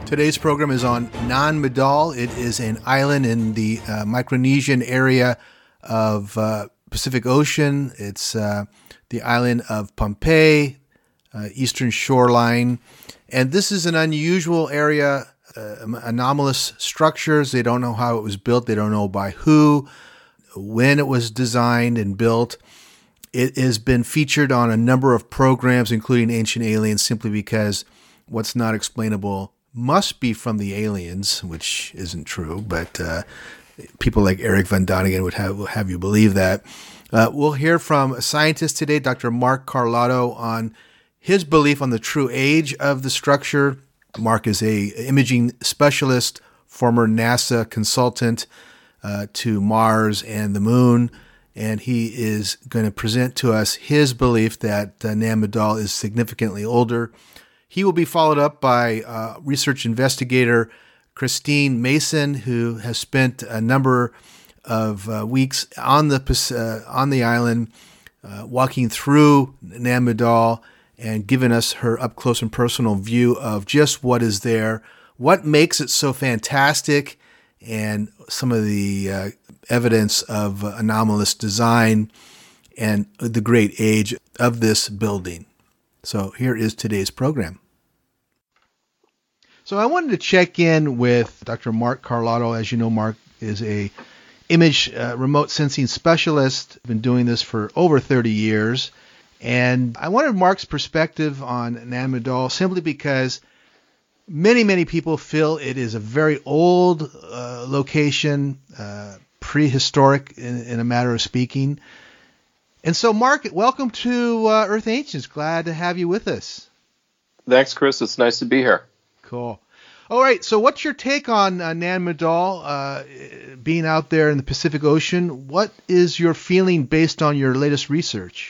Today's program is on Nan Madol. It is an island in the Micronesian area of Pacific Ocean. It's the island of Pohnpei, eastern shoreline. And this is an unusual area, anomalous structures. They don't know how it was built. They don't know by who, when it was designed and built. It has been featured on a number of programs, including Ancient Aliens, simply because what's not explainable must be from the aliens, which isn't true, but people like Eric Von Daniken would have you believe that. We'll hear from a scientist today, Dr. Mark Carlotto, on his belief on the true age of the structure. Mark is a imaging specialist, former NASA consultant to Mars and the Moon, and he is going to present to us his belief that Nan Madol is significantly older. He will be followed up by research investigator Christine Mason, who has spent a number of weeks on the island, walking through Nan Madol and giving us her up close and personal view of just what is there, what makes it so fantastic, and some of the evidence of anomalous design and the great age of this building. So here is today's program. So I wanted to check in with Dr. Mark Carlotto. As you know, Mark is a image remote sensing specialist. Been doing this for over 30 years. And I wanted Mark's perspective on Nan Madol simply because many people feel it is a very old location, prehistoric in a matter of speaking. And so, Mark, welcome to Earth Ancients. Glad to have you with us. Thanks, Chris. It's nice to be here. Cool. All right. So what's your take on Nan Madol being out there in the Pacific Ocean? What is your feeling based on your latest research?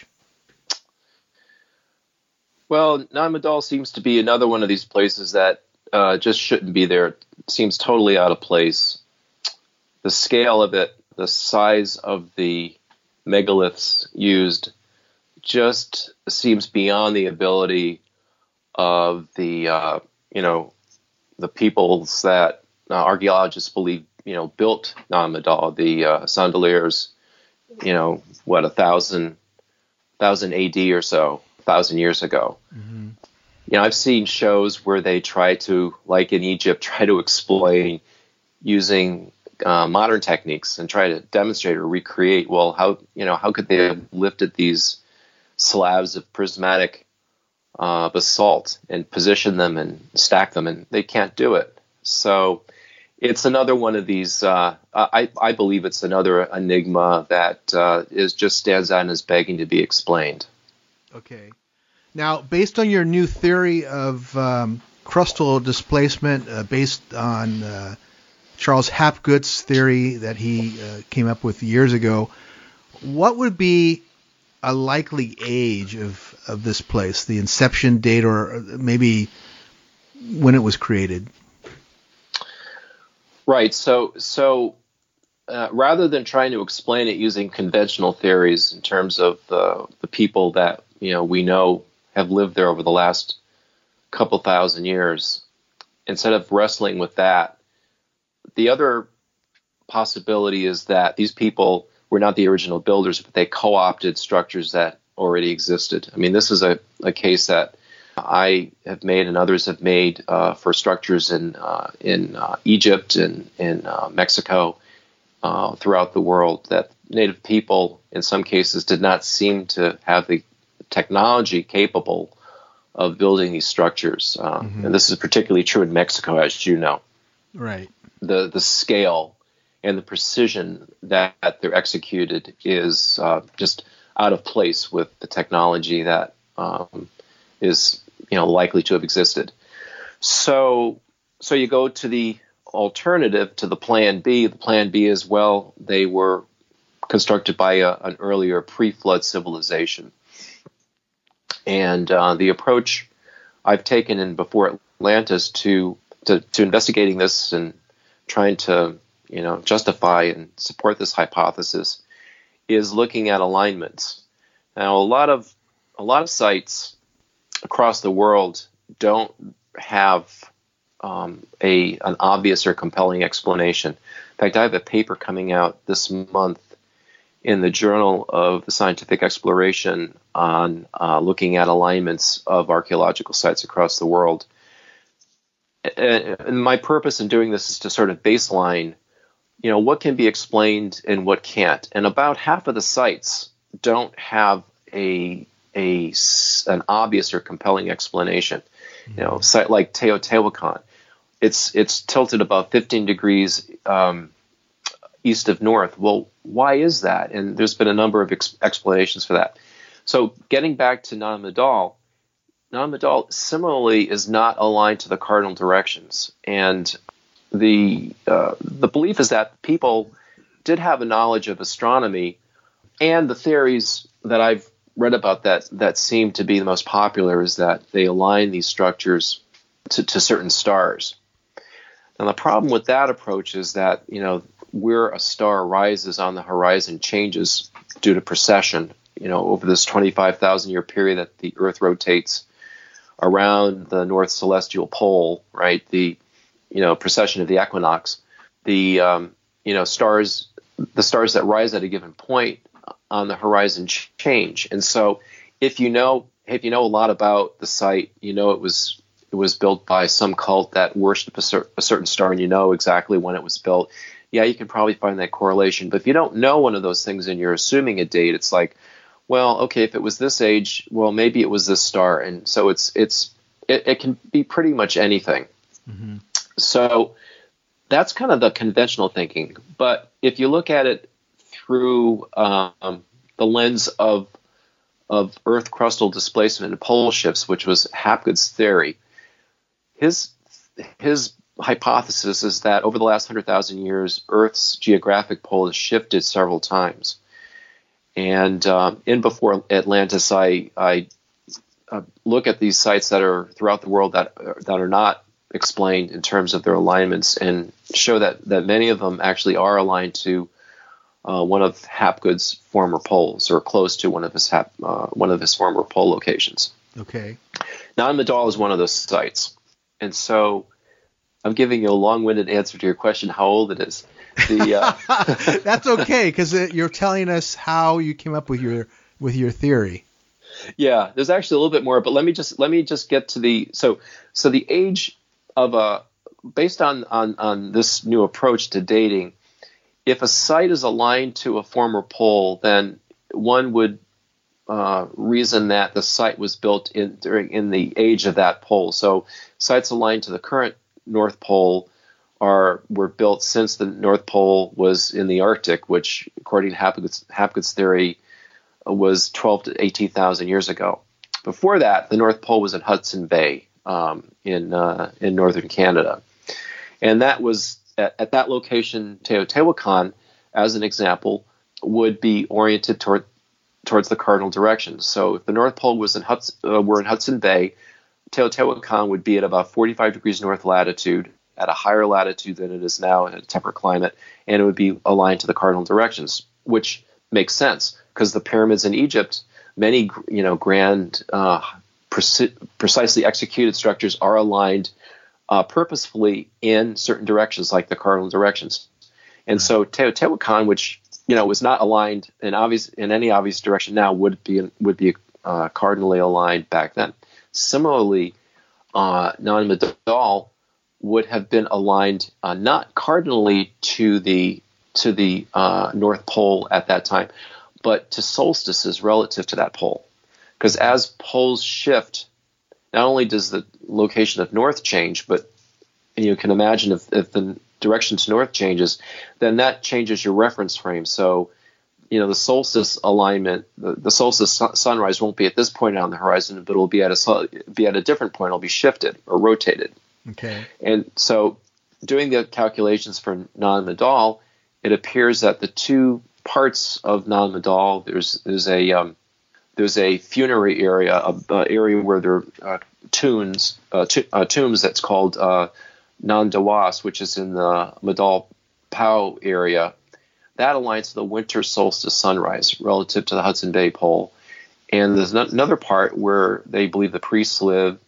Well, Nan Madol seems to be another one of these places that just shouldn't be there. It seems totally out of place. The scale of it, the size of the megaliths used just seems beyond the ability of the the peoples that archaeologists believe built Nan Madol, the Sondoliers, 1,000 AD or so, 1,000 years ago. Mm-hmm. I've seen shows where they try to, like in Egypt, try to explain using modern techniques and try to demonstrate or recreate. Well, how could they have lifted these slabs of prismatic basalt and position them and stack them, and they can't do it. So it's another one of these. I believe it's another enigma that just stands out and is begging to be explained. Okay. Now, based on your new theory of crustal displacement, based on Charles Hapgood's theory that he came up with years ago, what would be a likely age of this place, the inception date, or maybe when it was created? Right. So rather than trying to explain it using conventional theories in terms of the people that we know have lived there over the last couple thousand years, instead of wrestling with that, the other possibility is that these people were not the original builders, but they co-opted structures that already existed. I mean, this is a case that I have made and others have made for structures in Egypt and in Mexico, throughout the world, that native people in some cases did not seem to have the technology capable of building these structures. And this is particularly true in Mexico, as you know. Right. The scale and the precision that they're executed is just out of place with the technology that is likely to have existed. So you go to the alternative, to the plan B. The plan B is, well, they were constructed by an earlier pre-flood civilization. And the approach I've taken in Before Atlantis to investigating this and trying to justify and support this hypothesis is looking at alignments. Now, a lot of sites across the world don't have an obvious or compelling explanation. In fact, I have a paper coming out this month in the Journal of the Scientific Exploration on looking at alignments of archaeological sites across the world. And my purpose in doing this is to sort of baseline, what can be explained and what can't. And about half of the sites don't have an obvious or compelling explanation. A site like Teotihuacan, it's tilted about 15 degrees east of north. Well, why is that? And there's been a number of explanations for that. So getting back to Nana Madol similarly is not aligned to the cardinal directions. And the belief is that people did have a knowledge of astronomy, and the theories that I've read about that seem to be the most popular is that they align these structures to certain stars. Now, the problem with that approach is that, where a star rises on the horizon changes due to precession. Over this 25,000 year period that the Earth rotates around the North Celestial Pole, right? The precession of the equinox. The stars that rise at a given point on the horizon change, and so if you know a lot about the site, it was built by some cult that worshipped a certain star, and exactly when it was built. Yeah, you can probably find that correlation. But if you don't know one of those things and you're assuming a date, it's like, well, okay, if it was this age, well, maybe it was this star, and so it can be pretty much anything. Mm-hmm. So that's kind of the conventional thinking. But if you look at it through the lens of Earth crustal displacement and pole shifts, which was Hapgood's theory, his hypothesis is that over the last 100,000 years, Earth's geographic pole has shifted several times. And in Before Atlantis, I look at these sites that are throughout the world that are not explained in terms of their alignments, and show that many of them actually are aligned to one of Hapgood's former poles, or close to one of his former pole locations. Okay. Nana Madol is one of those sites, and so I'm giving you a long-winded answer to your question, how old it is. That's okay, because you're telling us how you came up with your theory. Yeah, there's actually a little bit more, but let me just get to the so the age of based on this new approach to dating. If a site is aligned to a former pole, then one would reason that the site was built in the age of that pole. So sites aligned to the current North Pole were built since the North Pole was in the Arctic, which, according to Hapgood's theory, was 12 to 18,000 years ago. Before that, the North Pole was in Hudson Bay in northern Canada, and that was at that location. Teotihuacan, as an example, would be oriented towards the cardinal directions. So if the North Pole was were in Hudson Bay, Teotihuacan would be at about 45 degrees north latitude, at a higher latitude than it is now in a temperate climate, and it would be aligned to the cardinal directions, which makes sense because the pyramids in Egypt, many grand, precisely executed structures are aligned purposefully in certain directions, like the cardinal directions. And so Teotihuacan, which was not aligned in any obvious direction now, would be cardinally aligned back then. Similarly, Nana Madol would have been aligned not cardinally to the North Pole at that time, but to solstices relative to that pole. Because as poles shift, not only does the location of north change, but you can imagine if the direction to north changes, then that changes your reference frame. So, the solstice alignment, the solstice sunrise won't be at this point on the horizon, but it'll be at a different point. It'll be shifted or rotated. Okay. And so, doing the calculations for Nana Madol, it appears that the two parts of Nana Madol, there's a funerary area, an area where there are tombs that's called Nan Dawas, which is in the Madol Pao area. That aligns to the winter solstice sunrise relative to the Hudson Bay pole. And there's another part where they believe the priests live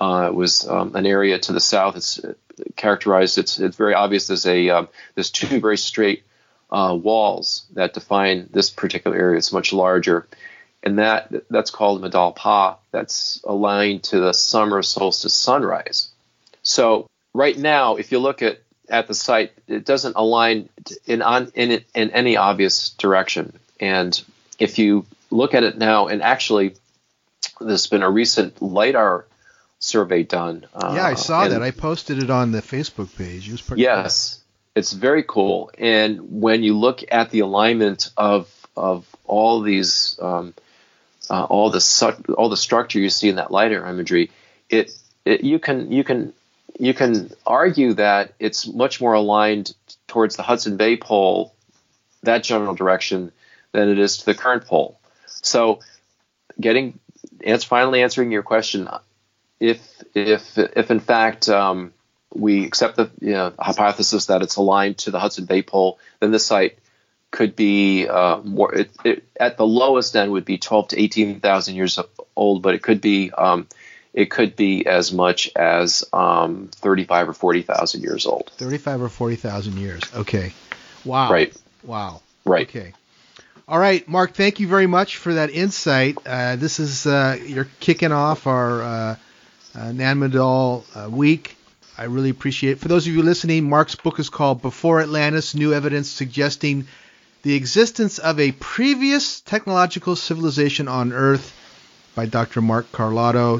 It was an area to the south. It's characterized. It's very obvious. There's two very straight walls that define this particular area. It's much larger, and that's called Medal Pa. That's aligned to the summer solstice sunrise. So right now, if you look at the site, it doesn't align in any obvious direction. And if you look at it now, and actually, there's been a recent LiDAR survey done. Yeah, I saw that. I posted it on the Facebook page. It was pretty cool. It's very cool. And when you look at the alignment of all these, all the structure you see in that LiDAR imagery, you can argue that it's much more aligned towards the Hudson Bay pole, that general direction, than it is to the current pole. So, finally answering your question, if in fact we accept the hypothesis that it's aligned to the Hudson Bay pole, then this site could be more. At the lowest end would be 12 to 18,000 years old, but it could be as much as 35 or 40,000 years old. 35 or 40,000 years. Okay. Wow. Right. Wow. Right. Okay. All right, Mark, thank you very much for that insight. This is you're kicking off our Nan Madol week. I really appreciate it. For those of you listening, Mark's book is called Before Atlantis, New Evidence Suggesting the Existence of a Previous Technological Civilization on Earth by Dr. Mark Carlotto,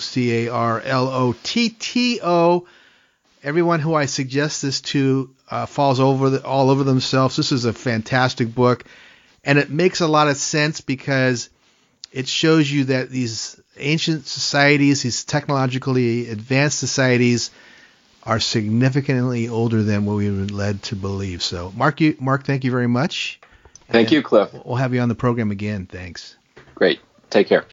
Carlotto. Everyone who I suggest this to falls all over themselves. This is a fantastic book. And it makes a lot of sense because it shows you that these ancient societies, these technologically advanced societies, are significantly older than what we were led to believe. So, Mark, thank you very much. Thank you, Cliff. We'll have you on the program again. Thanks. Great. Take care.